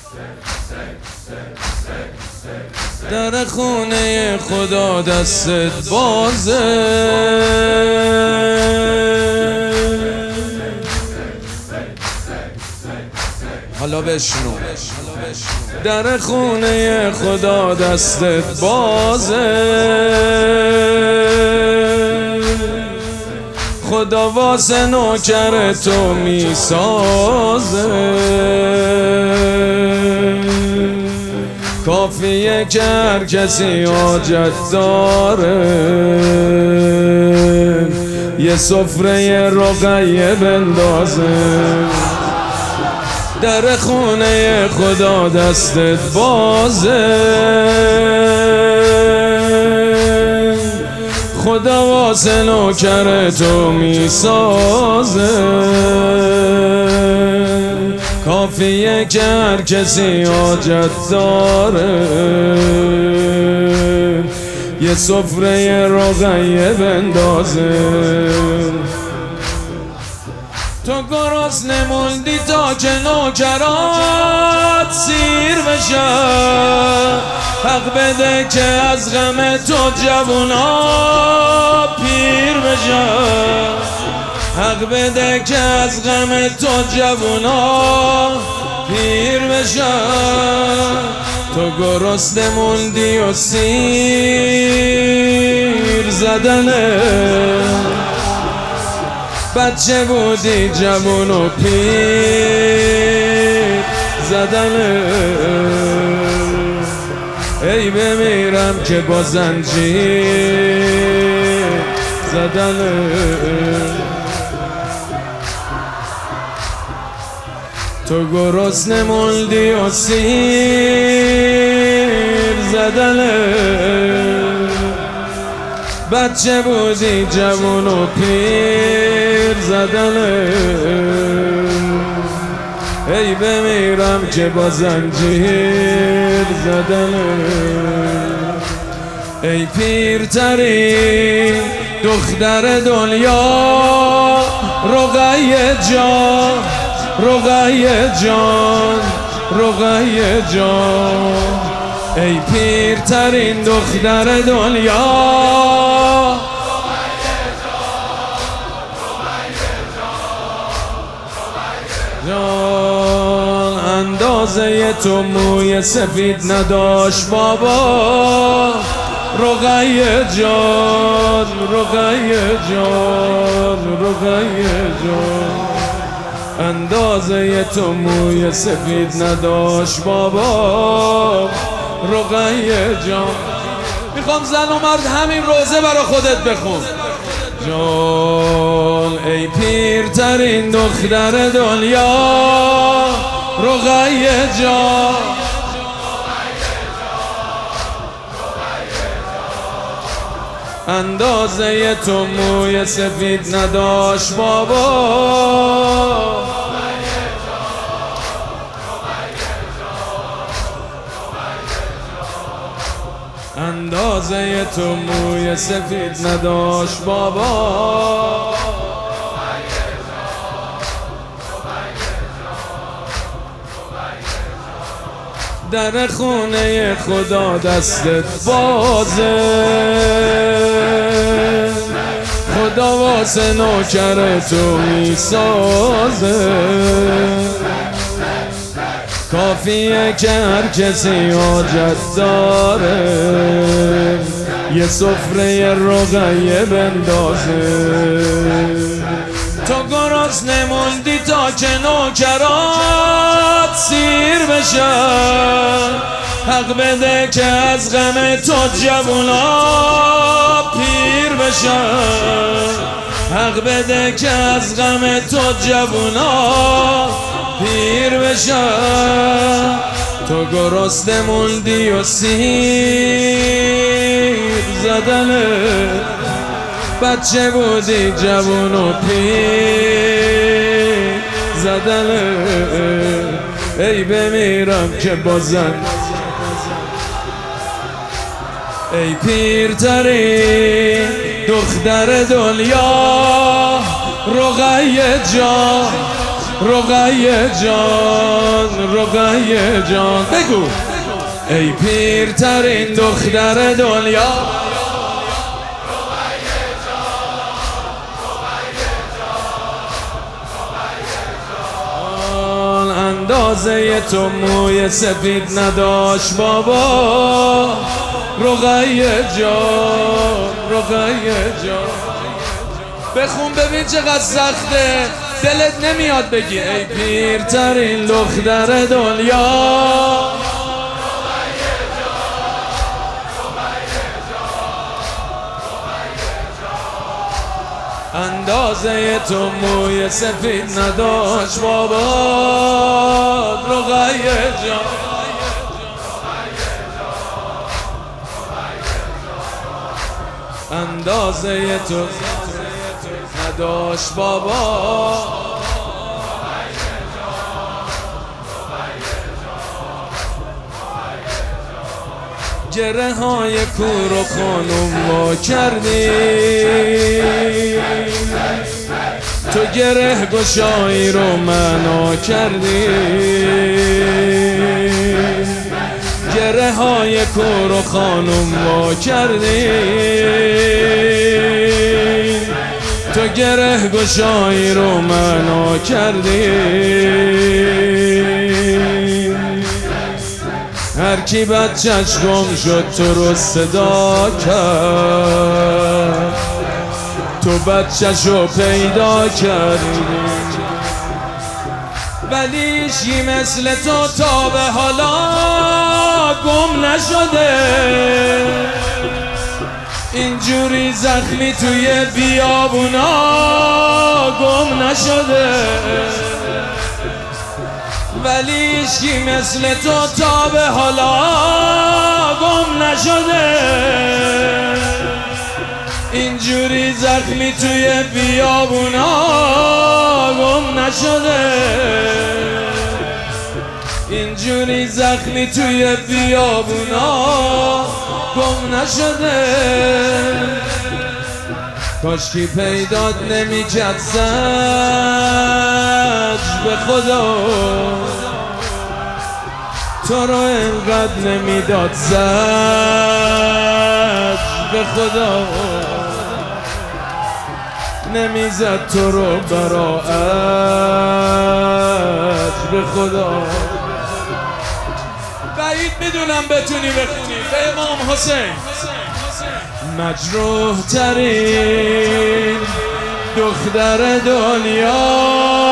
در خونه خدا دستت بازه، حالا بشنو. در خونه خدا دستت بازه، خدا واسه نوکر تو میسازه. کافیه که هر کسی حاجت داره یه سفره رقیه بندازه. در خونه خدا دستت بازه، خدا واسه نوکر تو میسازه. کافیه که هر کسی حاجت داره یه سفره رقیه بندازه. تو گرسنه موندی تا که نوکرات سیر بشن، حق بده که از غم تو جوونا پیر بشن. حق بده که از غم تو جوونا پیر بشن. تو گرسنه موندی و سیر زدنه، بچه بودی جوون و پیر زدنه. ای بمیرم که با زنجیر زدنه. تو گرسنه موندی و سیر زدنه، بچه بودی جوون و پیر زدنه. ای بمیرم که با زنجیر زدنه. ای پیرترین دختر دنیا رقیه جان، رقیه جان، رقیه جان. ای پیرترین دختر دنیا جان. اندازه تو موی سفید نداشت بابا، رقیه جان، رقیه جان، رقیه جان. اندازه تو موی سفید نداشت بابا، رقیه جان. میخوام زن و مرد همین روزه برا خودت بخون. جان ای پیرترین دختر دنیا رقیه جان. اندازه تو موی سفید نداشت بابا، اندازه تو موی سفید نداشت بابا. در خونه خدا دستت بازه، خدا واسه نوکر تو میسازه. کافیه که هر کسی حاجت داره یه سفره رقیه بندازه. تو گرسنه موندی تا که نوکرات سیر بشن، حق بده که از غم تو جوونا پیر بشن. حق بده که از غم تو جوونا پیر بشن. تو گرسنه موندی و سیر زدنه، بچه بودی جوون و پیر زدنه. ای بمیرم که بازن، ای پیرترین دختر دنیا رقیه جان، رقیه جان رقیه جان بگو ای پیرترین دختر دنیا اندازه تو موی سفید نداشت بابا رقیه جان رقیه جان بخون ببین چقدر سخته دلت نمیاد بگی ای پیرترین دختر دنیا اندازه تو موی سفید نداشت بابا رقیه جان اندازه تو نداشت بابا گره های کور و خانوم ما کردی تو گره گشایی رو منا کردی گره های کور و خانوم ما کردی تو گره گشایی رو منا کردی هر کی بچه‌ش گم شد تو رو صدا کرد تو بچه‌ش رو پیدا کردی ولی هیچکی مثل تو تا به حالا گم نشده اینجوری زخمی توی بیابونا گم نشده ولی هیچکی مثل تو تا به حالا گم نشده اینجوری زخمی توی بیابونا گم نشده اینجوری زخمی توی بیابونا گم نشده کاشکی پیدات نمیکرد زج به خدا تو رو انقدر نمیداد زج به خدا نمیزد تو رو براعت به خدا بعید میدونم بتونی بخونی به امام حسین مجروح ترین دختر دنیا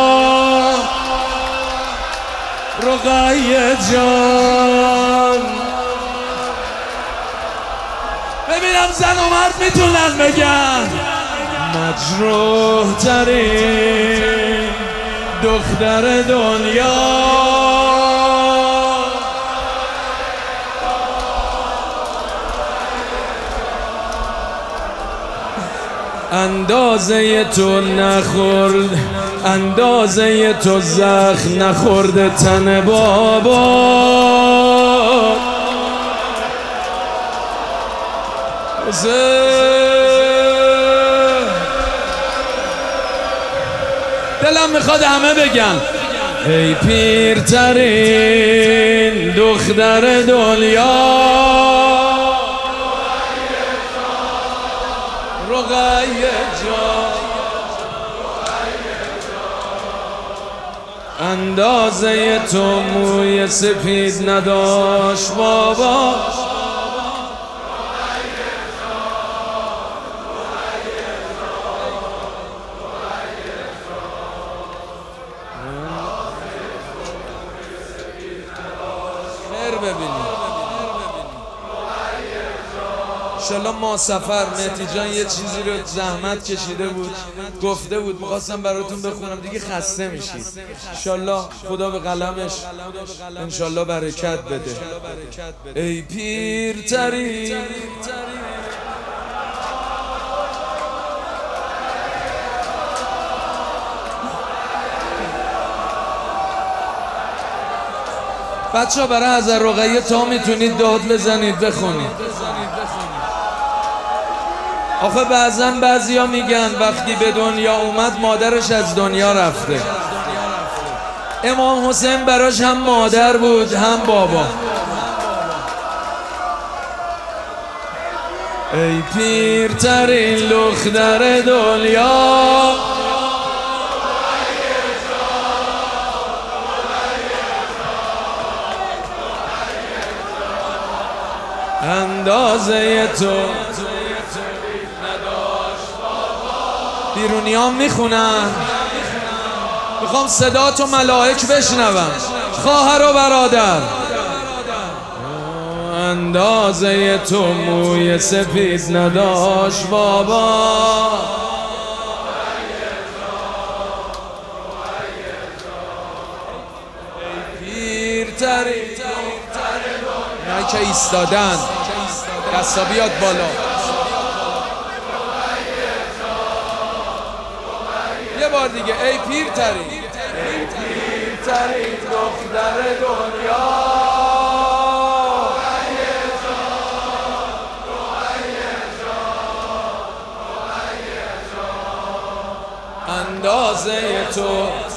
رقیه جان ببینم زن و مرد میتونن بگن مجروح ترین دختر دنیا اندازه تو نخورد اندازه تو زخم نخورده تن بابا دلم میخواد همه بگن ای پیرترین دختر دنیا رقیه جان اندازه تو موی سفید نداشت بابا خیر ببینید انشالله ما سفر مهدی جان یه چیزی رو زحمت کشیده بود گفته بود میخواستم براتون بخونم دیگه خسته میشید انشالله خدا به قلمش انشالله برکت بده ای پیرترین بچه ها برای حضرت رقیه تا میتونید داد بزنید بخونید آخه بعضی ها میگن وقتی به دنیا اومد مادرش از دنیا رفته امام حسین براش هم مادر بود هم بابا. ای پیرترین دختر دنیا، اندازه تو بیرونیام میخونن، میخوام صدا تو ملائک بشنوم. خواهر و برادر، اندازه تو موی سفید نداشت بابا. پیرترین اینایی که ایستادن دستا بیاد بالا. یه بار دیگه ای پیرترین دختر دنیا، اندازه تو